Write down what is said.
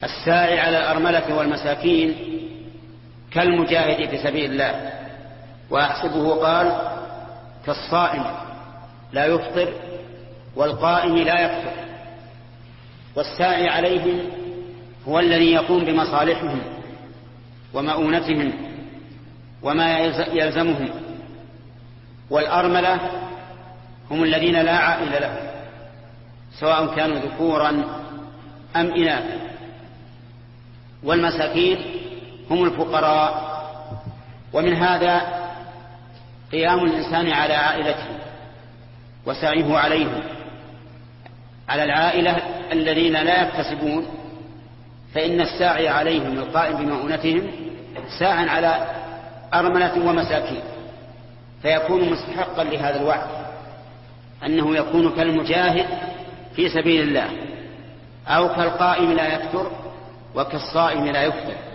الساعي على الأرملة والمساكين كالمجاهد في سبيل الله. وأحسبه قال كالصائم لا يفطر والقائم لا يفطر. والساعي عليهم هو الذي يقوم بمصالحهم ومؤونتهم وما يلزمهم. والأرملة هم الذين لا عائل لهم سواء كانوا ذكورا أم إناثا. والمساكين هم الفقراء. ومن هذا قيام الإنسان على عائلته وسعيه عليهم. على العائلة الذين لا يكتسبون فإن الساعي عليهم القائم بمؤونتهم ساع على أرملة ومساكين، فيكون مستحقا لهذا الوعد أنه يكون كالمجاهد في سبيل الله أو كالقائم لا يفطر وكالصائم لا يفطر.